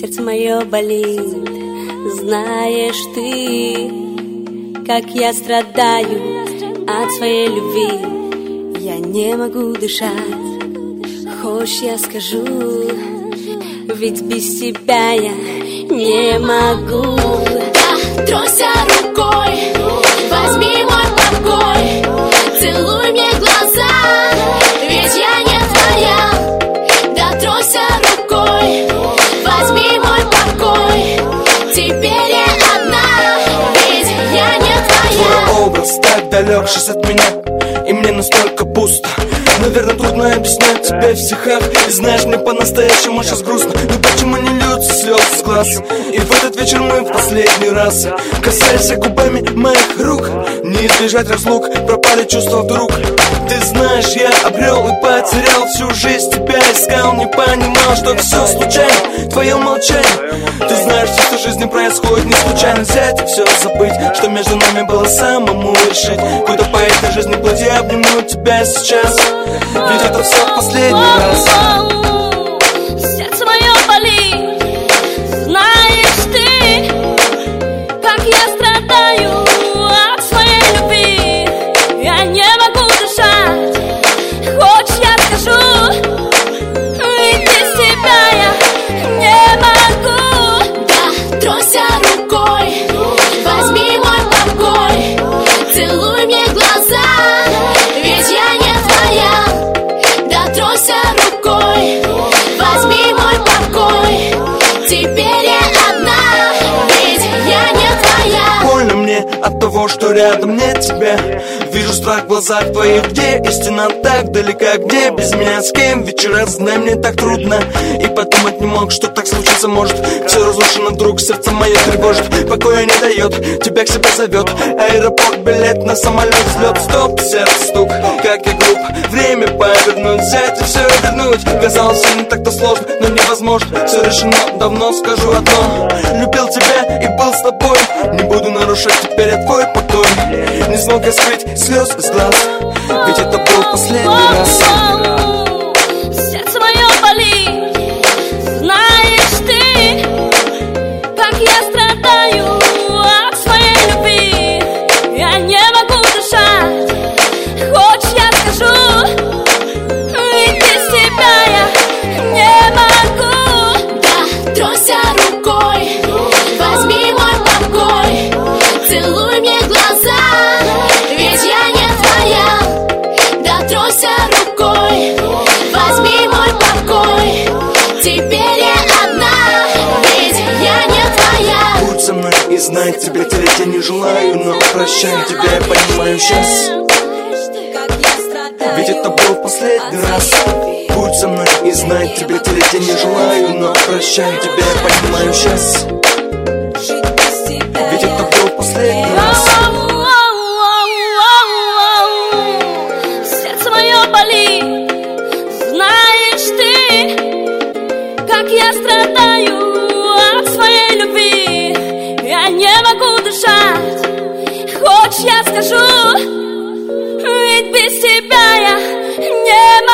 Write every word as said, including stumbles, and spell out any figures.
Сердце мое болит, знаешь ты, как я страдаю от своей любви. Я не могу дышать, хочешь я скажу, ведь без тебя я не могу. Да, тройся рукой, возьми мой покой, целуй мне глаза, ведь я не твоя. Да, тройся рукой, возьми мой покой, теперь я одна, ведь я не твоя. Твой образ так далек сейчас от меня, и мне настолько пусто. Наверное, трудно объяснять тебе в стихах. И знаешь, мне по-настоящему сейчас грустно. Но почему не льются слезы с глаз? И в этот вечер мы в последний раз касаешься губами моих рук. Не избежать разлук, пропали чувства вдруг. Ты знаешь, я обрел и потерял всю жизнь. Тебя искал, не понимал, что все случайно. Твое молчание. Ты знаешь, все в жизни происходит не случайно. Взять и все забыть, что между нами было самому решить. Куда по этой жизни плоти, обниму тебя сейчас, ведь это все в последний раз. Сердце мое болит, знаешь ты, как я страдаю от своей любви. Я не могу дышать, хочешь я скажу, ведь без тебя я не могу. Да, тройся рукой, возьми мой покой, целуй мне глаза, ведь я не твоя. Да, тройся рукой, возьми мой покой, теперь я одна, ведь я не твоя. Больно мне от того, что рядом нет тебя. Вижу страх в глазах твоих, где истина так далека, где без меня с кем вечера, знай, мне так трудно. И подумать не мог, что так случится может. Все разрушено вдруг, сердце мое тревожит, покоя не дает, тебя к себе зовет. Аэропорт, билет на самолет, взлет, стоп, сердце стук, как я груб. Время повернуть, взять и все вернуть. Казалось, все не так-то сложно, но невозможно. Все решено, давно скажу одно: любил тебя и был с тобой. Не буду нарушать теперь я твой покой. Не смог я скрыть слез из глаз, ведь это был последний раз. Сердце мое болит, знаешь ты, как я страдаю от своей любви. Я не могу дышать, хочешь я скажу, ведь без тебя я не могу. Да, тройся рукой, возьми мой покой, целуй мне глаза, ведь я не твоя. Да, тройся рукой, возьми мой покой, теперь я одна, ведь я не твоя. Будь со мной и знай, тебя терять я не желаю, но прощай, тебя я понимаю сейчас, ведь это был последний раз. Будь со мной и знай, тебя терять я не желаю, но прощай, тебя я понимаю сейчас, ведь это был последний раз. Сердце мое болит, знаешь ты, как я страдаю от своей любви. Я не могу дышать, хочешь я скажу, ведь без тебя я не могу.